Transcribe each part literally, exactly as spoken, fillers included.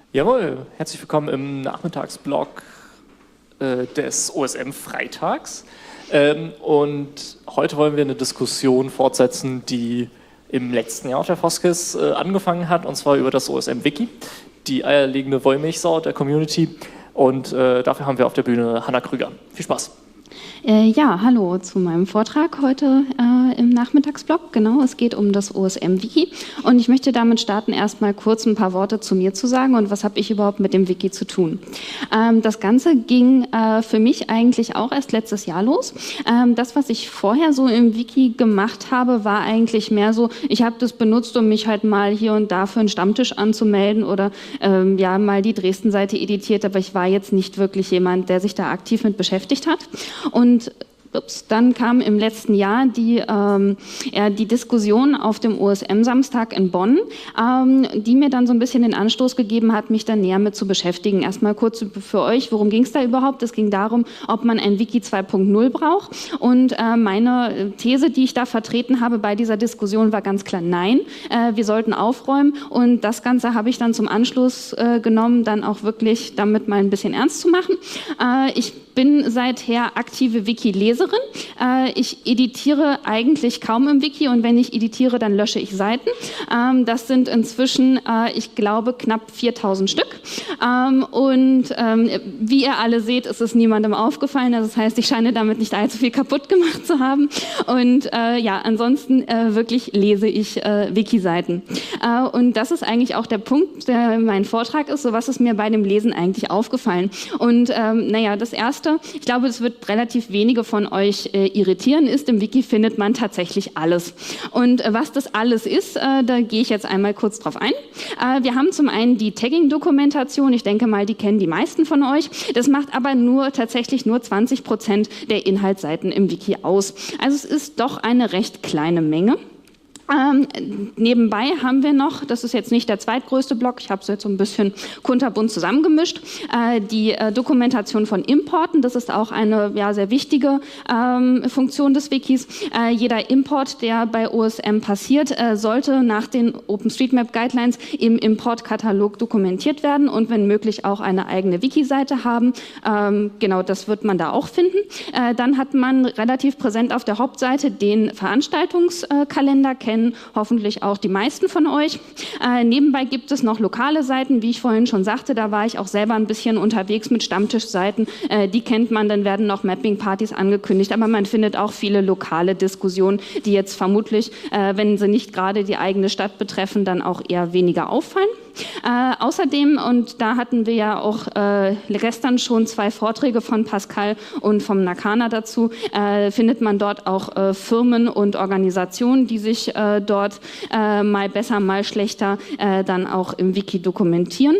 Jawohl, herzlich willkommen im Nachmittagsblog äh, des O S M-Freitags. Ähm, und heute wollen wir eine Diskussion fortsetzen, die im letzten Jahr auf der Foskis äh, angefangen hat, und zwar über das O S M-Wiki, die eierlegende Wollmilchsau der Community. Und äh, dafür haben wir auf der Bühne Hanna Krüger. Viel Spaß! Äh, ja, hallo zu meinem Vortrag heute äh, im Nachmittagsblog. Genau, es geht um das O S M-Wiki und ich möchte damit starten, erstmal kurz ein paar Worte zu mir zu sagen und was habe ich überhaupt mit dem Wiki zu tun. Ähm, das Ganze ging äh, für mich eigentlich auch erst letztes Jahr los. Ähm, das, was ich vorher so im Wiki gemacht habe, war eigentlich mehr so, ich habe das benutzt, um mich halt mal hier und da für einen Stammtisch anzumelden oder ähm, ja mal die Dresden-Seite editiert, aber ich war jetzt nicht wirklich jemand, der sich da aktiv mit beschäftigt hat. Und Ups, dann kam im letzten Jahr die, ähm, ja, die Diskussion auf dem O S M-Samstag in Bonn, ähm, die mir dann so ein bisschen den Anstoß gegeben hat, mich da näher mit zu beschäftigen. Erstmal kurz für euch, worum ging es da überhaupt? Es ging darum, ob man ein Wiki zwei Punkt null braucht. Und äh, meine These, die ich da vertreten habe bei dieser Diskussion, war ganz klar nein. Äh, wir sollten aufräumen. Und das Ganze habe ich dann zum Anschluss äh, genommen, dann auch wirklich damit mal ein bisschen ernst zu machen. Äh, ich bin seither aktive Wiki-Leserin. Äh, ich editiere eigentlich kaum im Wiki und wenn ich editiere, dann lösche ich Seiten. Ähm, das sind inzwischen, äh, ich glaube, knapp viertausend Stück. Ähm, und ähm, wie ihr alle seht, ist es niemandem aufgefallen. Das heißt, ich scheine damit nicht allzu viel kaputt gemacht zu haben. Und äh, ja, ansonsten äh, wirklich lese ich äh, Wiki-Seiten. Äh, und das ist eigentlich auch der Punkt, der mein Vortrag ist. So, was ist mir bei dem Lesen eigentlich aufgefallen? Und ähm, naja, das Erste, ich glaube, es wird relativ wenige von euch äh, irritieren, ist, im Wiki findet man tatsächlich alles. Und äh, was das alles ist, äh, da gehe ich jetzt einmal kurz drauf ein. Äh, wir haben zum einen die Tagging-Dokumentation, ich denke mal, die kennen die meisten von euch. Das macht aber nur tatsächlich nur zwanzig Prozent der Inhaltsseiten im Wiki aus. Also es ist doch eine recht kleine Menge. Ähm, nebenbei haben wir noch, das ist jetzt nicht der zweitgrößte Block, ich habe es jetzt so ein bisschen kunterbunt zusammengemischt, äh, die äh, Dokumentation von Importen. Das ist auch eine ja, sehr wichtige ähm, Funktion des Wikis. Äh, jeder Import, der bei O S M passiert, äh, sollte nach den OpenStreetMap Guidelines im Importkatalog dokumentiert werden und wenn möglich auch eine eigene Wiki-Seite haben. Ähm, genau, das wird man da auch finden. Äh, dann hat man relativ präsent auf der Hauptseite den Veranstaltungskalender, kennen hoffentlich auch die meisten von euch. Äh, nebenbei gibt es noch lokale Seiten, wie ich vorhin schon sagte, da war ich auch selber ein bisschen unterwegs mit Stammtischseiten, äh, die kennt man, dann werden noch Mapping-Partys angekündigt, aber man findet auch viele lokale Diskussionen, die jetzt vermutlich, äh, wenn sie nicht gerade die eigene Stadt betreffen, dann auch eher weniger auffallen. Äh, außerdem, und da hatten wir ja auch äh, gestern schon zwei Vorträge von Pascal und vom Nakana dazu, äh, findet man dort auch äh, Firmen und Organisationen, die sich äh, dort äh, mal besser, mal schlechter äh, dann auch im Wiki dokumentieren.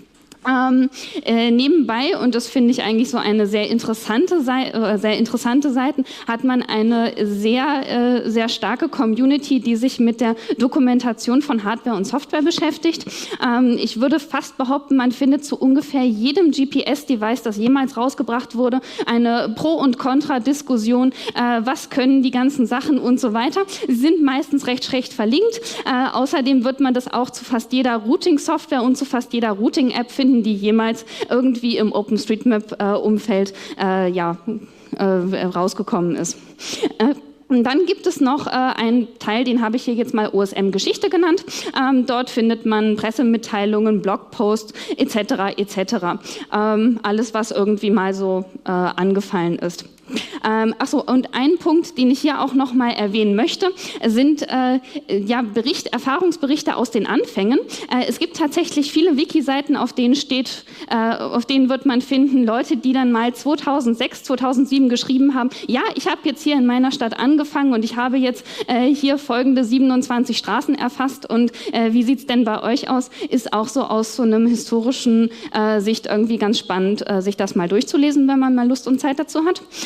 Ähm, äh, nebenbei, und das finde ich eigentlich so eine sehr interessante, Seite, äh, sehr interessante Seiten, hat man eine sehr, äh, sehr starke Community, die sich mit der Dokumentation von Hardware und Software beschäftigt. Ähm, ich würde fast behaupten, man findet zu ungefähr jedem G P S-Device, das jemals rausgebracht wurde, eine Pro- und Kontra-Diskussion, äh, was können die ganzen Sachen und so weiter. Sie sind meistens recht schlecht verlinkt. Äh, außerdem wird man das auch zu fast jeder Routing-Software und zu fast jeder Routing-App finden, die jemals irgendwie im OpenStreetMap-Umfeld äh, ja, äh, rausgekommen ist. Äh, Und dann gibt es noch äh, einen Teil, den habe ich hier jetzt mal O S M-Geschichte genannt. Ähm, dort findet man Pressemitteilungen, Blogposts et cetera et cetera. Ähm, alles, was irgendwie mal so äh, angefallen ist. Ähm, achso, und ein Punkt, den ich hier auch noch mal erwähnen möchte, sind äh, ja, Bericht, Erfahrungsberichte aus den Anfängen. Äh, es gibt tatsächlich viele Wiki-Seiten, auf denen steht, äh, auf denen wird man finden, Leute, die dann mal zweitausendsechs, zweitausendsieben geschrieben haben, ja, ich habe jetzt hier in meiner Stadt angefangen und ich habe jetzt äh, hier folgende siebenundzwanzig Straßen erfasst und äh, wie sieht es denn bei euch aus? Ist auch so aus so einem historischen äh, Sicht irgendwie ganz spannend, äh, sich das mal durchzulesen, wenn man mal Lust und Zeit dazu hat.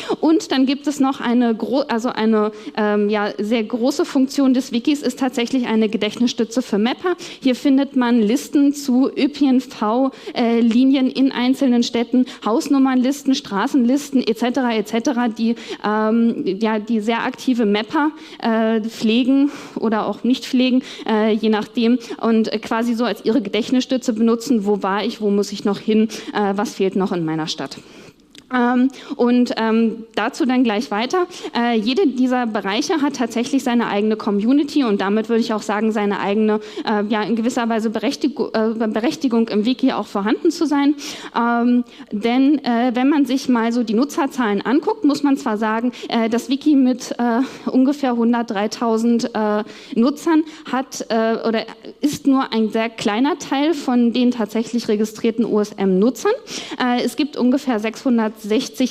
Und dann gibt es noch eine, gro also eine ähm, ja, sehr große Funktion des Wikis, ist tatsächlich eine Gedächtnisstütze für Mapper. Hier findet man Listen zu ÖPNV, äh, Linien in einzelnen Städten, Hausnummernlisten, Straßenlisten et cetera et cetera, die, ähm, ja, die sehr aktive Mapper äh, pflegen oder auch nicht pflegen, äh, je nachdem, und äh, quasi so als ihre Gedächtnisstütze benutzen, wo war ich, wo muss ich noch hin, äh, was fehlt noch in meiner Stadt. Ähm, und ähm, dazu dann gleich weiter. Äh, jede dieser Bereiche hat tatsächlich seine eigene Community und damit würde ich auch sagen, seine eigene, äh, ja in gewisser Weise Berechtigung, äh, Berechtigung im Wiki auch vorhanden zu sein. Ähm, denn äh, wenn man sich mal so die Nutzerzahlen anguckt, muss man zwar sagen, äh, das Wiki mit äh, ungefähr hundertdreitausend äh, Nutzern hat äh, oder ist nur ein sehr kleiner Teil von den tatsächlich registrierten O S M-Nutzern. Äh, es gibt ungefähr sechshundertsechzig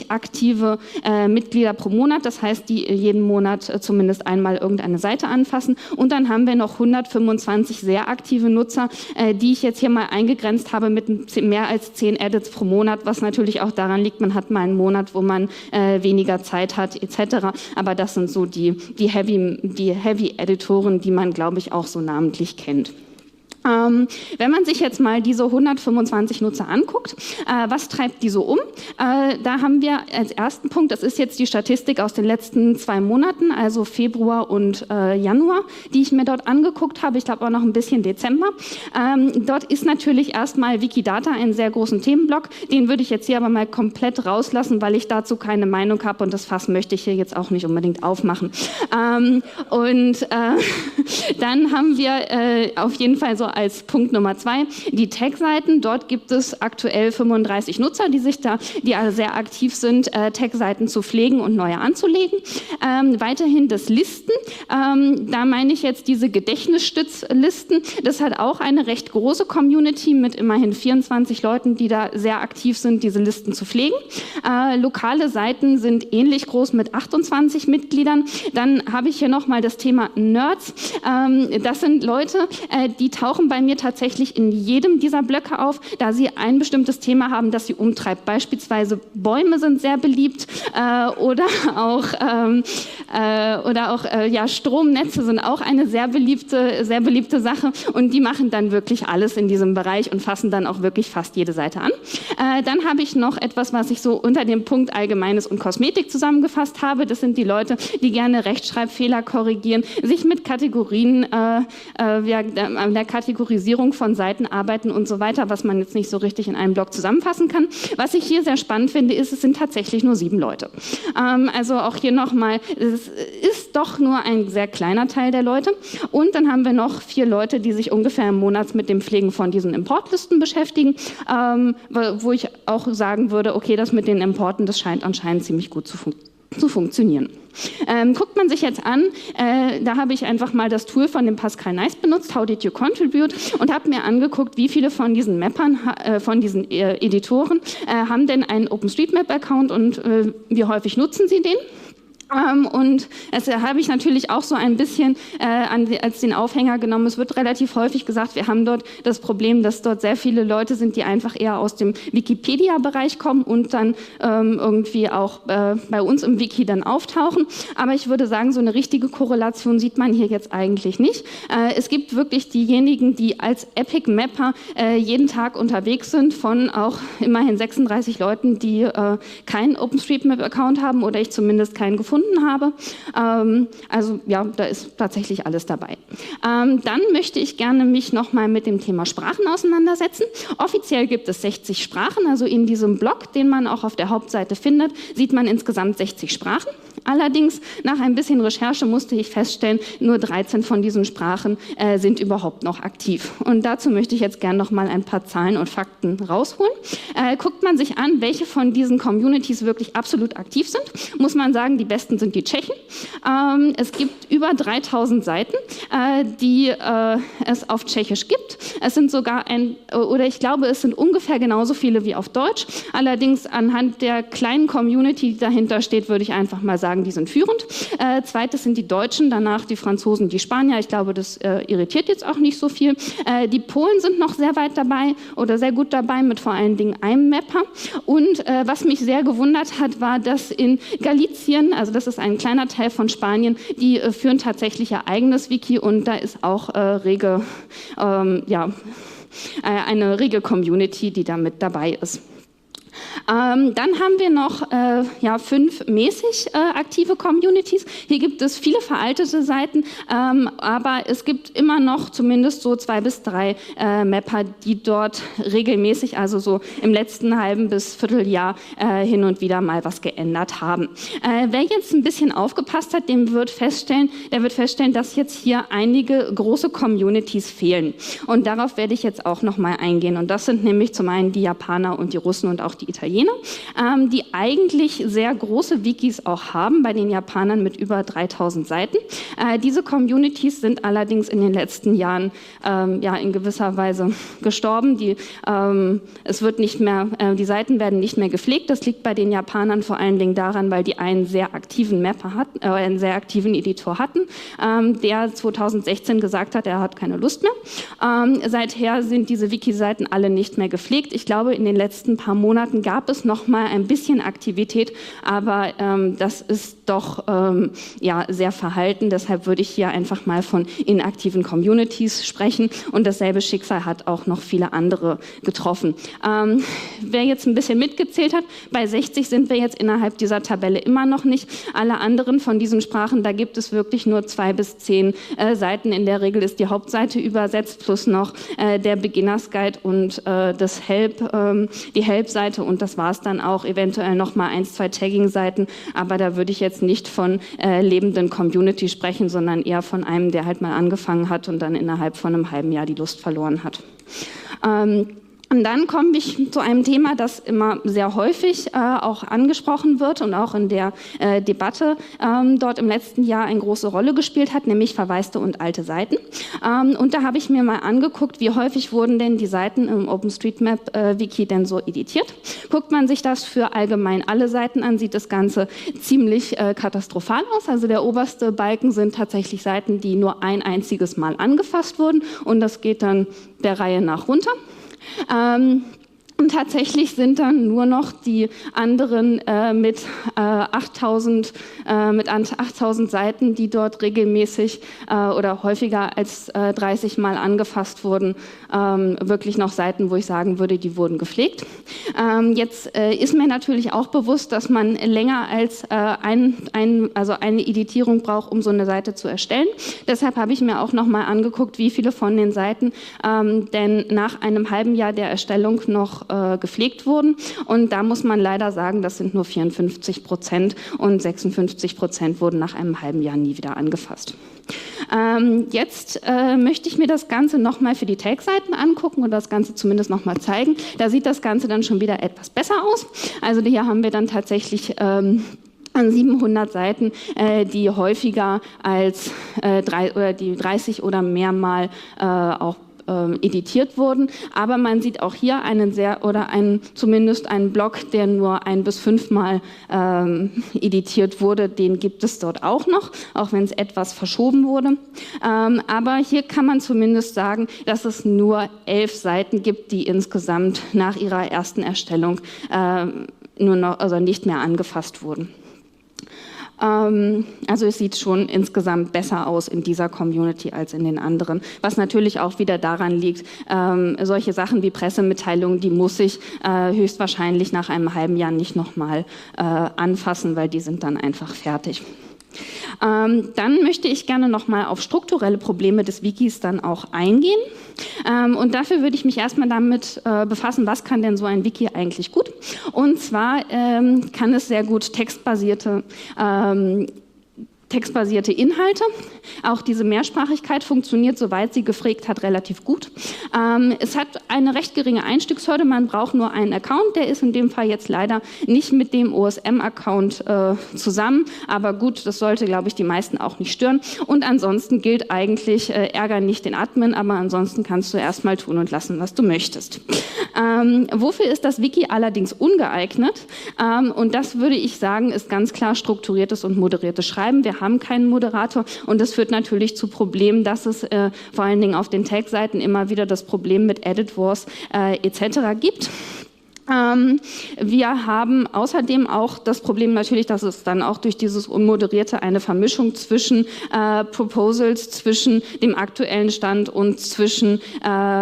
aktive äh, Mitglieder pro Monat, das heißt, die jeden Monat äh, zumindest einmal irgendeine Seite anfassen. Und dann haben wir noch hundertfünfundzwanzig sehr aktive Nutzer, äh, die ich jetzt hier mal eingegrenzt habe mit mehr als zehn Edits pro Monat, was natürlich auch daran liegt, man hat mal einen Monat, wo man äh, weniger Zeit hat et cetera. Aber das sind so die, die Heavy, die Heavy-Editoren, die man, glaube ich, auch so namentlich kennt. Ähm, wenn man sich jetzt mal diese hundertfünfundzwanzig Nutzer anguckt, äh, was treibt die so um? Äh, da haben wir als ersten Punkt, das ist jetzt die Statistik aus den letzten zwei Monaten, also Februar und äh, Januar, die ich mir dort angeguckt habe, ich glaube auch noch ein bisschen Dezember. Ähm, dort ist natürlich erstmal Wikidata einen sehr großen Themenblock, den würde ich jetzt hier aber mal komplett rauslassen, weil ich dazu keine Meinung habe und das Fass möchte ich hier jetzt auch nicht unbedingt aufmachen. Ähm, und äh, dann haben wir äh, auf jeden Fall so als Punkt Nummer zwei die Tag-Seiten. Dort gibt es aktuell fünfunddreißig Nutzer, die sich da, die also sehr aktiv sind, äh, Tag-Seiten zu pflegen und neue anzulegen. Ähm, weiterhin das Listen. Ähm, da meine ich jetzt diese Gedächtnisstützlisten. Das hat auch eine recht große Community mit immerhin vierundzwanzig Leuten, die da sehr aktiv sind, diese Listen zu pflegen. Äh, lokale Seiten sind ähnlich groß mit achtundzwanzig Mitgliedern. Dann habe ich hier nochmal das Thema Nerds. Ähm, das sind Leute, äh, die tauchen bei mir tatsächlich in jedem dieser Blöcke auf, da sie ein bestimmtes Thema haben, das sie umtreibt. Beispielsweise Bäume sind sehr beliebt äh, oder auch, ähm, äh, oder auch äh, ja, Stromnetze sind auch eine sehr beliebte, sehr beliebte Sache und die machen dann wirklich alles in diesem Bereich und fassen dann auch wirklich fast jede Seite an. Äh, dann habe ich noch etwas, was ich so unter dem Punkt Allgemeines und Kosmetik zusammengefasst habe. Das sind die Leute, die gerne Rechtschreibfehler korrigieren, sich mit Kategorien, äh, äh, ja, der Kategorisierung von Seiten arbeiten und so weiter, was man jetzt nicht so richtig in einem Blog zusammenfassen kann. Was ich hier sehr spannend finde, ist, es sind tatsächlich nur sieben Leute. Ähm, also auch hier nochmal, es ist doch nur ein sehr kleiner Teil der Leute. Und dann haben wir noch vier Leute, die sich ungefähr im Monat mit dem Pflegen von diesen Importlisten beschäftigen, ähm, wo ich auch sagen würde, okay, das mit den Importen, das scheint anscheinend ziemlich gut zu funktionieren. zu funktionieren. Ähm, guckt man sich jetzt an, äh, da habe ich einfach mal das Tool von dem Pascal Nice benutzt, How Did You Contribute, und habe mir angeguckt, wie viele von diesen Mappern, äh, von diesen äh, Editoren äh, haben denn einen OpenStreetMap-Account und äh, wie häufig nutzen sie den? Ähm, und es habe ich natürlich auch so ein bisschen äh, an, als den Aufhänger genommen. Es wird relativ häufig gesagt, wir haben dort das Problem, dass dort sehr viele Leute sind, die einfach eher aus dem Wikipedia-Bereich kommen und dann ähm, irgendwie auch äh, bei uns im Wiki dann auftauchen. Aber ich würde sagen, so eine richtige Korrelation sieht man hier jetzt eigentlich nicht. Äh, es gibt wirklich diejenigen, die als Epic Mapper äh, jeden Tag unterwegs sind, von auch immerhin sechsunddreißig Leuten, die äh, keinen OpenStreetMap-Account haben oder ich zumindest keinen gefunden habe. Ähm, also ja, da ist tatsächlich alles dabei. Ähm, dann möchte ich gerne mich nochmal mit dem Thema Sprachen auseinandersetzen. Offiziell gibt es sechzig Sprachen, also in diesem Blog, den man auch auf der Hauptseite findet, sieht man insgesamt sechzig Sprachen. Allerdings, nach ein bisschen Recherche musste ich feststellen, nur dreizehn von diesen Sprachen äh, sind überhaupt noch aktiv. Und dazu möchte ich jetzt gerne noch mal ein paar Zahlen und Fakten rausholen. Äh, guckt man sich an, welche von diesen Communities wirklich absolut aktiv sind, muss man sagen, die besten sind die Tschechen. Ähm, es gibt über dreitausend Seiten, äh, die äh, es auf Tschechisch gibt. Es sind sogar ein, oder ich glaube, es sind ungefähr genauso viele wie auf Deutsch. Allerdings anhand der kleinen Community, die dahinter steht, würde ich einfach mal sagen, sagen, die sind führend. Äh, zweites sind die Deutschen, danach die Franzosen, die Spanier. Ich glaube, das äh, irritiert jetzt auch nicht so viel. Äh, die Polen sind noch sehr weit dabei oder sehr gut dabei mit vor allen Dingen einem Mapper. Und äh, was mich sehr gewundert hat, war, dass in Galicien, also das ist ein kleiner Teil von Spanien, die äh, führen tatsächlich ihr eigenes Wiki und da ist auch äh, rege, ähm, ja, eine rege Community, die da mit dabei ist. Ähm, dann haben wir noch äh, ja, fünf mäßig äh, aktive Communities. Hier gibt es viele veraltete Seiten, ähm, aber es gibt immer noch zumindest so zwei bis drei äh, Mapper, die dort regelmäßig, also so im letzten halben bis Vierteljahr äh, hin und wieder mal was geändert haben. Äh, wer jetzt ein bisschen aufgepasst hat, dem wird feststellen, der wird feststellen, dass jetzt hier einige große Communities fehlen. Und darauf werde ich jetzt auch noch mal eingehen. Und das sind nämlich zum einen die Japaner und die Russen und auch die Italiener, ähm, die eigentlich sehr große Wikis auch haben, bei den Japanern mit über dreitausend Seiten. Äh, diese Communities sind allerdings in den letzten Jahren ähm, ja, in gewisser Weise gestorben. Die, ähm, es wird nicht mehr, äh, die Seiten werden nicht mehr gepflegt. Das liegt bei den Japanern vor allen Dingen daran, weil die einen sehr aktiven Mapper hatten, äh, einen sehr aktiven Editor hatten, ähm, der zweitausendsechzehn gesagt hat, er hat keine Lust mehr. Ähm, seither sind diese Wiki-Seiten alle nicht mehr gepflegt. Ich glaube, in den letzten paar Monaten gab es noch mal ein bisschen Aktivität, aber ähm, das ist doch ähm, ja, sehr verhalten. Deshalb würde ich hier einfach mal von inaktiven Communities sprechen und dasselbe Schicksal hat auch noch viele andere getroffen. Ähm, wer jetzt ein bisschen mitgezählt hat, bei sechzig sind wir jetzt innerhalb dieser Tabelle immer noch nicht. Alle anderen von diesen Sprachen, da gibt es wirklich nur zwei bis zehn äh, Seiten. In der Regel ist die Hauptseite übersetzt, plus noch äh, der Beginners Guide und äh, das Help, ähm, die Help-Seite und das war es dann auch, eventuell noch mal ein, zwei Tagging-Seiten, aber da würde ich jetzt nicht von äh, lebenden Community sprechen, sondern eher von einem, der halt mal angefangen hat und dann innerhalb von einem halben Jahr die Lust verloren hat. Ähm, Und dann komme ich zu einem Thema, das immer sehr häufig äh, auch angesprochen wird und auch in der äh, Debatte ähm, dort im letzten Jahr eine große Rolle gespielt hat, nämlich verwaiste und alte Seiten. Ähm, und da habe ich mir mal angeguckt, wie häufig wurden denn die Seiten im OpenStreetMap-Wiki äh, denn so editiert. Guckt man sich das für allgemein alle Seiten an, sieht das Ganze ziemlich äh, katastrophal aus. Also der oberste Balken sind tatsächlich Seiten, die nur ein einziges Mal angefasst wurden und das geht dann der Reihe nach runter. Ähm, und tatsächlich sind dann nur noch die anderen äh, mit, äh, achttausend, äh, mit achttausend Seiten, die dort regelmäßig äh, oder häufiger als äh, dreißig Mal angefasst wurden, ähm, wirklich noch Seiten, wo ich sagen würde, die wurden gepflegt. Ähm, jetzt äh, ist mir natürlich auch bewusst, dass man länger als äh, ein, ein, also eine Editierung braucht, um so eine Seite zu erstellen. Deshalb habe ich mir auch noch mal angeguckt, wie viele von den Seiten ähm, denn nach einem halben Jahr der Erstellung noch äh, gepflegt wurden. Und da muss man leider sagen, das sind nur vierundfünfzig Prozent und sechsundfünfzig Prozent wurden nach einem halben Jahr nie wieder angefasst. Ähm, jetzt äh, möchte ich mir das Ganze nochmal für die Tag-Seiten angucken und das Ganze zumindest nochmal zeigen. Da sieht das Ganze dann schon wieder etwas besser aus. Also hier haben wir dann tatsächlich ähm, an siebenhundert Seiten, äh, die häufiger als äh, drei, oder die dreißig oder mehr Mal äh, auch editiert wurden, aber man sieht auch hier einen sehr oder einen zumindest einen Block, der nur ein bis fünfmal ähm, editiert wurde, den gibt es dort auch noch, auch wenn es etwas verschoben wurde. Ähm, aber hier kann man zumindest sagen, dass es nur elf Seiten gibt, die insgesamt nach ihrer ersten Erstellung äh, nur noch, also nicht mehr angefasst wurden. Also es sieht schon insgesamt besser aus in dieser Community als in den anderen, was natürlich auch wieder daran liegt, ähm, solche Sachen wie Pressemitteilungen, die muss ich äh, höchstwahrscheinlich nach einem halben Jahr nicht nochmal äh, anfassen, weil die sind dann einfach fertig. Ähm, dann möchte ich gerne nochmal auf strukturelle Probleme des Wikis dann auch eingehen. Ähm, und dafür würde ich mich erstmal damit äh, befassen, was kann denn so ein Wiki eigentlich gut? Und zwar ähm, kann es sehr gut textbasierte ähm, textbasierte Inhalte. Auch diese Mehrsprachigkeit funktioniert, soweit sie gefragt hat, relativ gut. Ähm, es hat eine recht geringe Einstiegshürde, man braucht nur einen Account, der ist in dem Fall jetzt leider nicht mit dem O S M-Account äh, zusammen, aber gut, das sollte, glaube ich, die meisten auch nicht stören. Und ansonsten gilt eigentlich, äh, ärger nicht den Admin, aber ansonsten kannst du erstmal tun und lassen, was du möchtest. Ähm, wofür ist das Wiki allerdings ungeeignet? Ähm, und das würde ich sagen, ist ganz klar strukturiertes und moderiertes Schreiben. Wir haben keinen Moderator und das führt natürlich zu Problemen, dass es äh, vor allen Dingen auf den Tag-Seiten immer wieder das Problem mit Edit Wars äh, et cetera gibt. Ähm, wir haben außerdem auch das Problem natürlich, dass es dann auch durch dieses Unmoderierte eine Vermischung zwischen äh, Proposals, zwischen dem aktuellen Stand und zwischen, äh,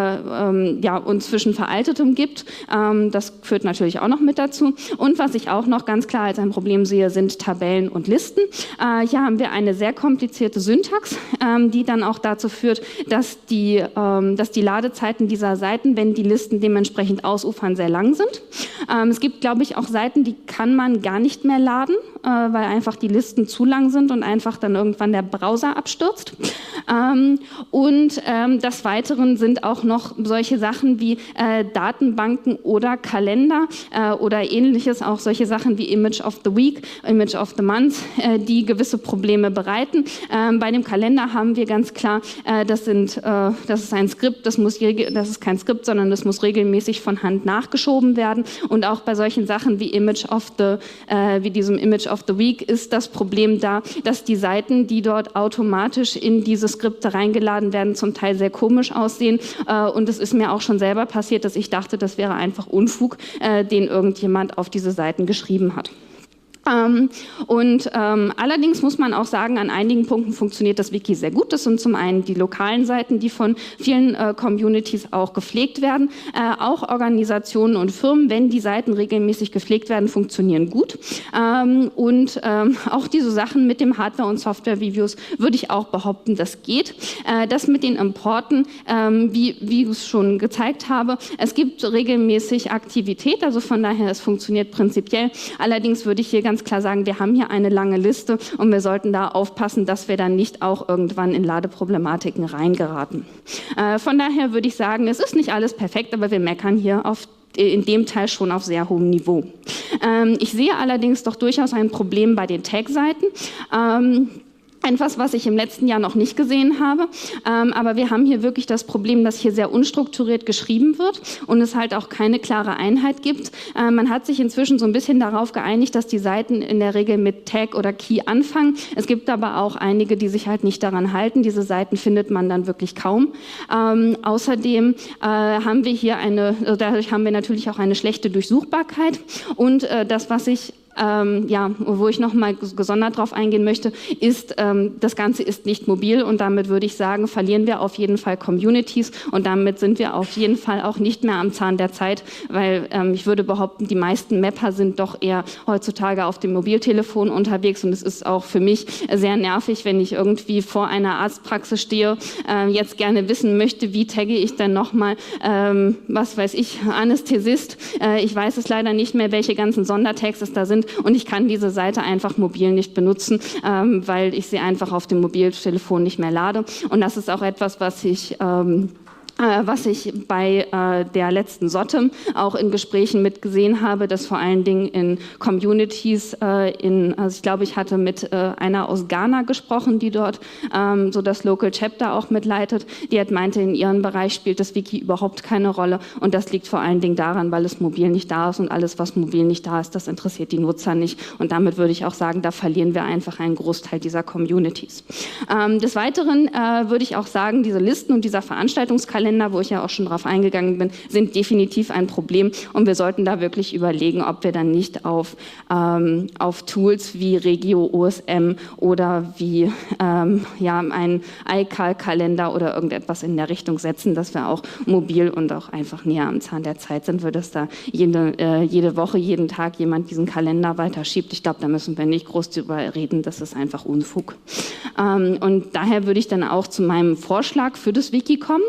ähm, ja, und zwischen Veraltetem gibt. Ähm, das führt natürlich auch noch mit dazu. Und was ich auch noch ganz klar als ein Problem sehe, sind Tabellen und Listen. Äh, hier haben wir eine sehr komplizierte Syntax, ähm, die dann auch dazu führt, dass die, ähm, dass die Ladezeiten dieser Seiten, wenn die Listen dementsprechend ausufern, sehr lang sind. Ähm, es gibt, glaube ich, auch Seiten, die kann man gar nicht mehr laden, äh, weil einfach die Listen zu lang sind und einfach dann irgendwann der Browser abstürzt. Ähm, und ähm, des Weiteren sind auch noch solche Sachen wie äh, Datenbanken oder Kalender äh, oder ähnliches, auch solche Sachen wie Image of the Week, Image of the Month, äh, die gewisse Probleme bereiten. Ähm, bei dem Kalender haben wir ganz klar, äh, das, sind, äh, das ist ein Skript, das, muss, das ist kein Skript, sondern das muss regelmäßig von Hand nachgeschoben werden. Und auch bei solchen Sachen wie Image of the, äh, wie diesem Image of the Week ist das Problem da, dass die Seiten, die dort automatisch in diese Skripte reingeladen werden, zum Teil sehr komisch aussehen. Äh, und es ist mir auch schon selber passiert, dass ich dachte, das wäre einfach Unfug, äh, den irgendjemand auf diese Seiten geschrieben hat. Ähm, und ähm, allerdings muss man auch sagen, an einigen Punkten funktioniert das Wiki sehr gut. Das sind zum einen die lokalen Seiten, die von vielen äh, Communities auch gepflegt werden. Äh, auch Organisationen und Firmen, wenn die Seiten regelmäßig gepflegt werden, funktionieren gut. Ähm, und ähm, auch diese Sachen mit dem Hardware- und Software-Reviews würde ich auch behaupten, das geht. Äh, das mit den Importen, ähm, wie, wie ich es schon gezeigt habe, es gibt regelmäßig Aktivität, also von daher, es funktioniert prinzipiell. Allerdings würde ich hier ganz klar sagen, wir haben hier eine lange Liste und wir sollten da aufpassen, dass wir dann nicht auch irgendwann in Ladeproblematiken reingeraten. Äh, von daher würde ich sagen, es ist nicht alles perfekt, aber wir meckern hier auf in dem Teil schon auf sehr hohem Niveau. Ähm, ich sehe allerdings doch durchaus ein Problem bei den Tag-Seiten. Ähm, Etwas, was ich im letzten Jahr noch nicht gesehen habe, ähm, aber wir haben hier wirklich das Problem, dass hier sehr unstrukturiert geschrieben wird und es halt auch keine klare Einheit gibt. Äh, man hat sich inzwischen so ein bisschen darauf geeinigt, dass die Seiten in der Regel mit Tag oder Key anfangen. Es gibt aber auch einige, die sich halt nicht daran halten. Diese Seiten findet man dann wirklich kaum. Ähm, außerdem äh, haben wir hier eine, dadurch haben wir natürlich auch eine schlechte Durchsuchbarkeit und äh, das, was ich Ähm, ja, wo ich noch mal gesondert drauf eingehen möchte, ist, ähm, das Ganze ist nicht mobil und damit würde ich sagen, verlieren wir auf jeden Fall Communities und damit sind wir auf jeden Fall auch nicht mehr am Zahn der Zeit, weil ähm, ich würde behaupten, die meisten Mapper sind doch eher heutzutage auf dem Mobiltelefon unterwegs und es ist auch für mich sehr nervig, wenn ich irgendwie vor einer Arztpraxis stehe, äh, jetzt gerne wissen möchte, wie tagge ich denn nochmal, ähm, was weiß ich, Anästhesist. Äh, ich weiß es leider nicht mehr, welche ganzen Sondertags es da sind. Und ich kann diese Seite einfach mobil nicht benutzen, ähm, weil ich sie einfach auf dem Mobiltelefon nicht mehr lade. Und das ist auch etwas, was ich... Ähm, Äh, was ich bei äh, der letzten Sotem auch in Gesprächen mitgesehen habe, dass vor allen Dingen in Communities, äh, in, also ich glaube, ich hatte mit äh, einer aus Ghana gesprochen, die dort ähm, so das Local Chapter auch mitleitet, die hat meinte, in ihrem Bereich spielt das Wiki überhaupt keine Rolle und das liegt vor allen Dingen daran, weil es mobil nicht da ist und alles, was mobil nicht da ist, das interessiert die Nutzer nicht und damit würde ich auch sagen, da verlieren wir einfach einen Großteil dieser Communities. Ähm, des Weiteren äh, würde ich auch sagen, diese Listen und dieser Veranstaltungskalender, wo ich ja auch schon drauf eingegangen bin, sind definitiv ein Problem und wir sollten da wirklich überlegen, ob wir dann nicht auf, ähm, auf Tools wie Regio O S M oder wie ähm, ja, einen I C A L-Kalender oder irgendetwas in der Richtung setzen, dass wir auch mobil und auch einfach näher am Zahn der Zeit sind, weil das da jede, äh, jede Woche, jeden Tag jemand diesen Kalender weiterschiebt. Ich glaube, da müssen wir nicht groß drüber reden, das ist einfach Unfug. Ähm, und daher würde ich dann auch zu meinem Vorschlag für das Wiki kommen.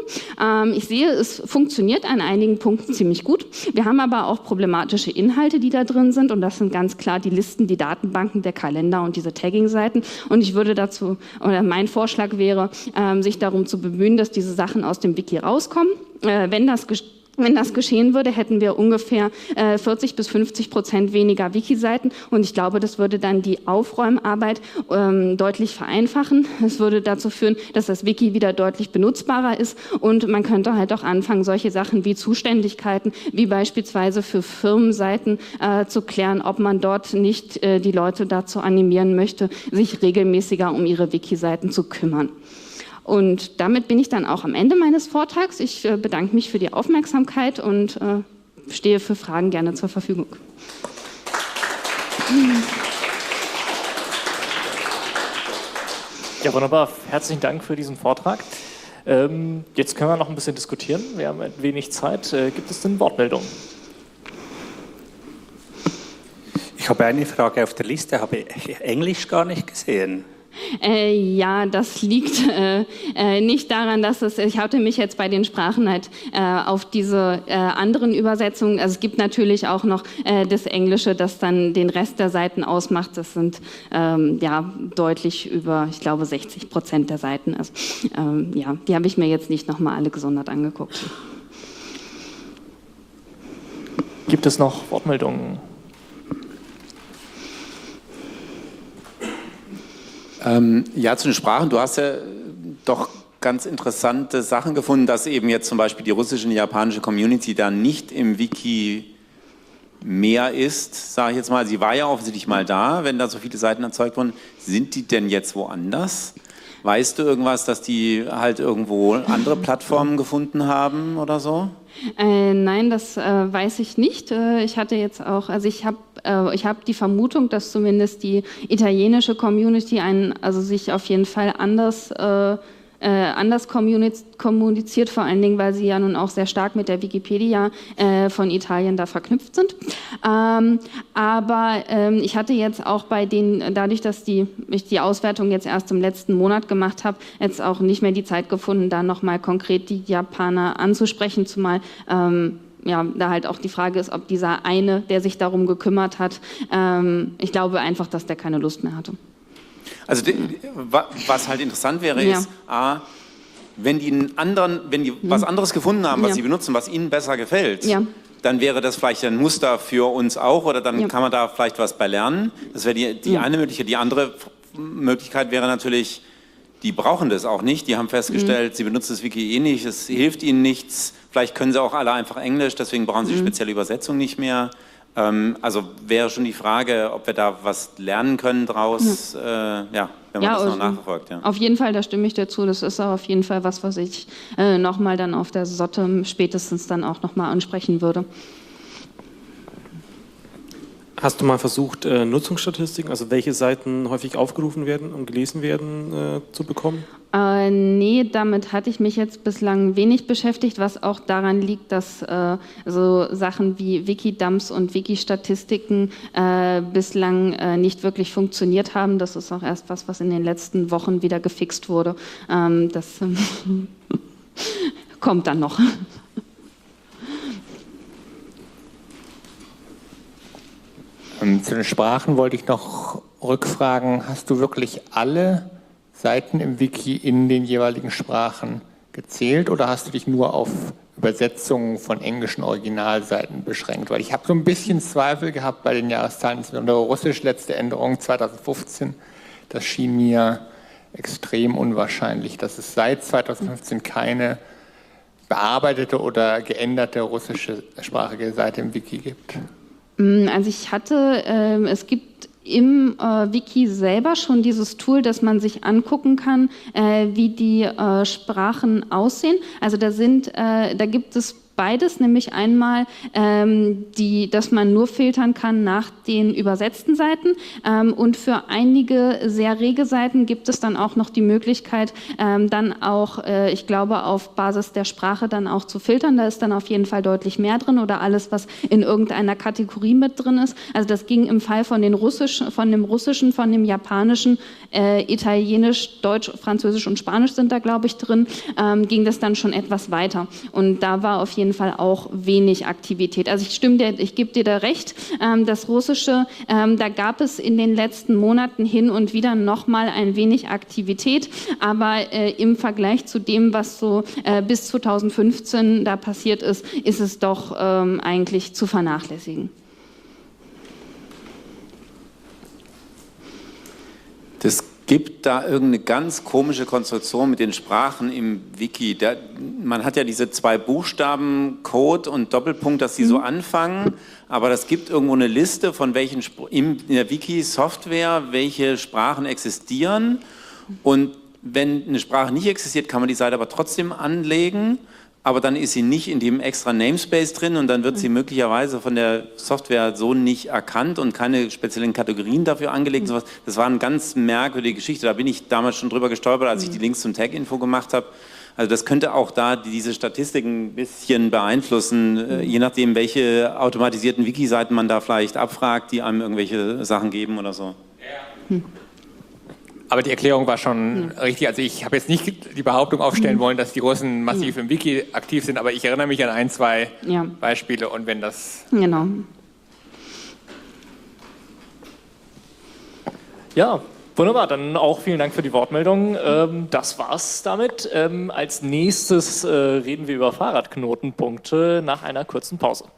Ähm, ich sehe, es funktioniert an einigen Punkten ziemlich gut. Wir haben aber auch problematische Inhalte, die da drin sind, und das sind ganz klar die Listen, die Datenbanken, der Kalender und diese Tagging-Seiten. Und ich würde dazu, oder mein Vorschlag wäre, ähm, sich darum zu bemühen, dass diese Sachen aus dem Wiki rauskommen. Äh, wenn das Wenn das geschehen würde, hätten wir ungefähr äh, vierzig bis fünfzig Prozent weniger Wiki-Seiten, und ich glaube, das würde dann die Aufräumarbeit ähm, deutlich vereinfachen. Es würde dazu führen, dass das Wiki wieder deutlich benutzbarer ist, und man könnte halt auch anfangen, solche Sachen wie Zuständigkeiten, wie beispielsweise für Firmenseiten äh, zu klären, ob man dort nicht äh, die Leute dazu animieren möchte, sich regelmäßiger um ihre Wiki-Seiten zu kümmern. Und damit bin ich dann auch am Ende meines Vortrags. Ich äh, bedanke mich für die Aufmerksamkeit und äh, stehe für Fragen gerne zur Verfügung. Ja, wunderbar. Herzlichen Dank für diesen Vortrag. Ähm, jetzt können wir noch ein bisschen diskutieren. Wir haben ein wenig Zeit. Äh, gibt es denn Wortmeldungen? Ich habe eine Frage auf der Liste. Habe ich Englisch gar nicht gesehen? Äh, ja, das liegt äh, äh, nicht daran, dass es, ich hatte mich jetzt bei den Sprachen halt äh, auf diese äh, anderen Übersetzungen, also es gibt natürlich auch noch äh, das Englische, das dann den Rest der Seiten ausmacht. Das sind ähm, ja deutlich über, ich glaube, sechzig Prozent der Seiten. Also, ähm, ja, die habe ich mir jetzt nicht nochmal alle gesondert angeguckt. Gibt es noch Wortmeldungen? Ähm, ja, zu den Sprachen. Du hast ja doch ganz interessante Sachen gefunden, dass eben jetzt zum Beispiel die russische und die japanische Community da nicht im Wiki mehr ist, sage ich jetzt mal. Sie war ja offensichtlich mal da, wenn da so viele Seiten erzeugt wurden. Sind die denn jetzt woanders? Weißt du irgendwas, dass die halt irgendwo andere Plattformen gefunden haben oder so? Äh, nein, das äh, weiß ich nicht. Äh, ich hatte jetzt auch, also ich habe äh, ich habe die Vermutung, dass zumindest die italienische Community einen, also sich auf jeden Fall anders äh, Äh, anders kommuniziert, vor allen Dingen, weil sie ja nun auch sehr stark mit der Wikipedia äh, von Italien da verknüpft sind. Ähm, aber ähm, ich hatte jetzt auch bei den, dadurch, dass die, ich die Auswertung jetzt erst im letzten Monat gemacht habe, jetzt auch nicht mehr die Zeit gefunden, da nochmal konkret die Japaner anzusprechen, zumal ähm, ja, da halt auch die Frage ist, ob dieser eine, der sich darum gekümmert hat, ähm, ich glaube einfach, dass der keine Lust mehr hatte. Also was halt interessant wäre, ja. ist, A, wenn die, einen anderen, wenn die was anderes gefunden haben, was ja. sie benutzen, was ihnen besser gefällt, ja. dann wäre das vielleicht ein Muster für uns auch, oder dann ja. kann man da vielleicht was bei lernen. Das wäre die, die ja. eine Möglichkeit. Die andere Möglichkeit wäre natürlich, die brauchen das auch nicht. Die haben festgestellt, mhm. sie benutzen das Wiki eh nicht, es hilft ihnen nichts. Vielleicht können sie auch alle einfach Englisch, deswegen brauchen sie mhm. spezielle Übersetzung nicht mehr. Also wäre schon die Frage, ob wir da was lernen können draus, ja, äh, ja wenn man ja, das noch nachverfolgt. Ja. Auf jeden Fall, da stimme ich dazu. Das ist auch auf jeden Fall was, was ich äh, nochmal dann auf der Sotte spätestens dann auch nochmal ansprechen würde. Hast du mal versucht, äh, Nutzungsstatistiken, also welche Seiten häufig aufgerufen werden und gelesen werden, äh, zu bekommen? Äh, nee, damit hatte ich mich jetzt bislang wenig beschäftigt, was auch daran liegt, dass äh, so Sachen wie Wikidumps und Wikistatistiken äh, bislang äh, nicht wirklich funktioniert haben. Das ist auch erst was, was in den letzten Wochen wieder gefixt wurde. Ähm, das äh, kommt dann noch. Zu den Sprachen wollte ich noch rückfragen, hast du wirklich alle Seiten im Wiki in den jeweiligen Sprachen gezählt oder hast du dich nur auf Übersetzungen von englischen Originalseiten beschränkt? Weil ich habe so ein bisschen Zweifel gehabt bei den Jahreszahlen, insbesondere Russisch, letzte Änderung zweitausendfünfzehn. Das schien mir extrem unwahrscheinlich, dass es seit zweitausendfünfzehn keine bearbeitete oder geänderte russische sprachige Seite im Wiki gibt. Also ich hatte, äh, es gibt im äh, Wiki selber schon dieses Tool, dass man sich angucken kann, äh, wie die äh, Sprachen aussehen. Also da sind, äh, da gibt es beides, nämlich einmal, ähm, die, dass man nur filtern kann nach den übersetzten Seiten ähm, und für einige sehr rege Seiten gibt es dann auch noch die Möglichkeit, ähm, dann auch, äh, ich glaube, auf Basis der Sprache dann auch zu filtern. Da ist dann auf jeden Fall deutlich mehr drin oder alles, was in irgendeiner Kategorie mit drin ist. Also das ging im Fall von den Russischen, von dem Russischen, von dem Japanischen, äh, Italienisch, Deutsch, Französisch und Spanisch sind da, glaube ich, drin, ähm, ging das dann schon etwas weiter. Und da war auf jeden Fall auch wenig Aktivität. Also ich stimme dir, ich gebe dir da recht, ähm, das Russische, ähm, da gab es in den letzten Monaten hin und wieder noch mal ein wenig Aktivität, aber äh, im Vergleich zu dem, was so äh, bis zweitausendfünfzehn da passiert ist, ist es doch ähm, eigentlich zu vernachlässigen. Das gibt da irgendeine ganz komische Konstruktion mit den Sprachen im Wiki. Da, man hat ja diese zwei Buchstaben, Code und Doppelpunkt, dass die mhm. so anfangen, aber das gibt irgendwo eine Liste von welchen Sp- in der Wiki-Software, welche Sprachen existieren, und wenn eine Sprache nicht existiert, kann man die Seite aber trotzdem anlegen, aber dann ist sie nicht in dem extra Namespace drin und dann wird sie möglicherweise von der Software so nicht erkannt und keine speziellen Kategorien dafür angelegt. Mhm. Das war eine ganz merkwürdige Geschichte. Da bin ich damals schon drüber gestolpert, als ich die Links zum Tag-Info gemacht habe. Also das könnte auch da diese Statistiken ein bisschen beeinflussen, mhm. je nachdem, welche automatisierten Wiki-Seiten man da vielleicht abfragt, die einem irgendwelche Sachen geben oder so. Ja. Mhm. Aber die Erklärung war schon ja. richtig. Also ich habe jetzt nicht die Behauptung aufstellen wollen, dass die Russen massiv ja. im Wiki aktiv sind, aber ich erinnere mich an ein, zwei ja. Beispiele, und wenn das... Genau. Ja, wunderbar. Dann auch vielen Dank für die Wortmeldung. Ähm, das war's damit. Ähm, als nächstes äh, reden wir über Fahrradknotenpunkte nach einer kurzen Pause.